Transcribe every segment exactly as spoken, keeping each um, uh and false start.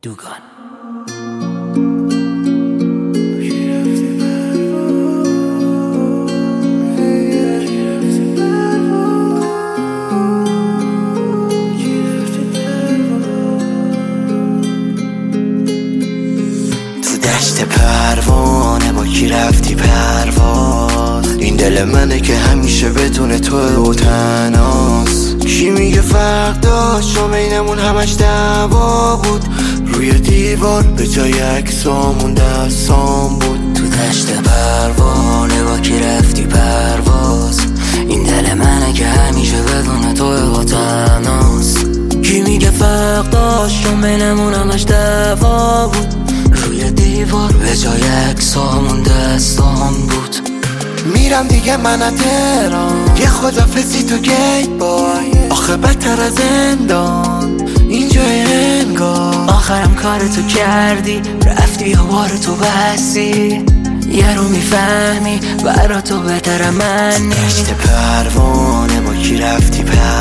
دوگان. تو دشت پروانه با کی رفتی پرواز؟ این دل منه که همیشه بدون تو و تنهاست. کی میگه فرق داشت و بینمون همش دعوا بود؟ روی دیوار به جای عکسامون دستام بود. تو دشت پروانه با کی رفتی پرواز؟ این دل منه که همیشه بدون تو و تنهاست. کی میگه فرق داشت و بینمون همش دعوا بود؟ روی دیوار به جای عکسامون دستام بود. میرم دیگه من تهران، یه خدافزی تو گیت بای. آخه بدتر از زندان اینجای انگار. آخرم کارتو کردی، رفتی و بار تو بستی. یه رو میفهمی برا تو بهتر من نیست. دشت پروانه با کی رفتی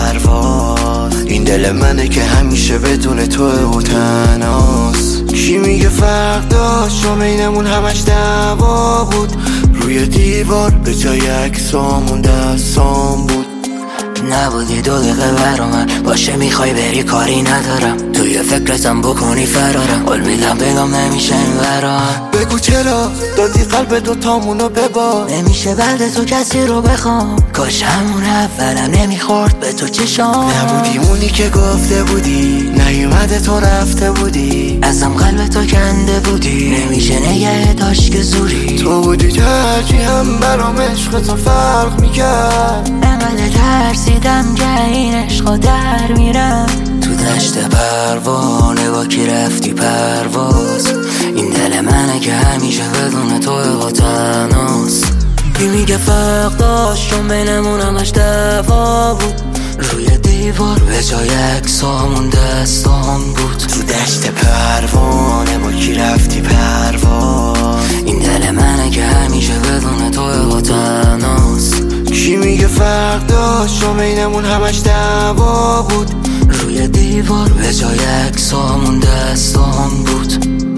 پرواز؟ این دل منه که همیشه بدون تو و تنهاست. کی میگه فرق داشت و بینمون همش دعوا بود؟ روی دیوار به جای عکسامون دستام بود. نبودی دو دقیقه برا من، باشه میخوای بری کاری ندارم. توی فکرتم بکنی فرارم، قول میدم بگم نمیشه این برام. بگو چرا دادی قلب دوتامونو ببار؟ نمیشه بعد تو کسی رو بخوام، کاش همون اولم نمیخورد به تو چشام. نبودی اونی که گفته بودی، نیومده تو رفته بودی. ازم قلب تو کنده بودی، نمیشه نگه داشت که زوری. تو بودی ترجیحم برام عشق تو فرق میکرد. انقدر ترسیدم که این عشقا در میرم. تو دشت پروانه با کی رفتی پرواز؟ این دل منه که همیشه بدون تو و تنهاست. کی میگه فرق داشت و بینمون همش دعوا بود؟ روی دیوار به جای عکسامون دستام بود. تو دشت پروانه با کی رفتی پرواز؟ این دل منه که همیشه بدون تو و تنهاست. کی میگه فرق داشت و بینمون همش دعوا بود؟ روی دیوار به جای عکسامون دستام بود.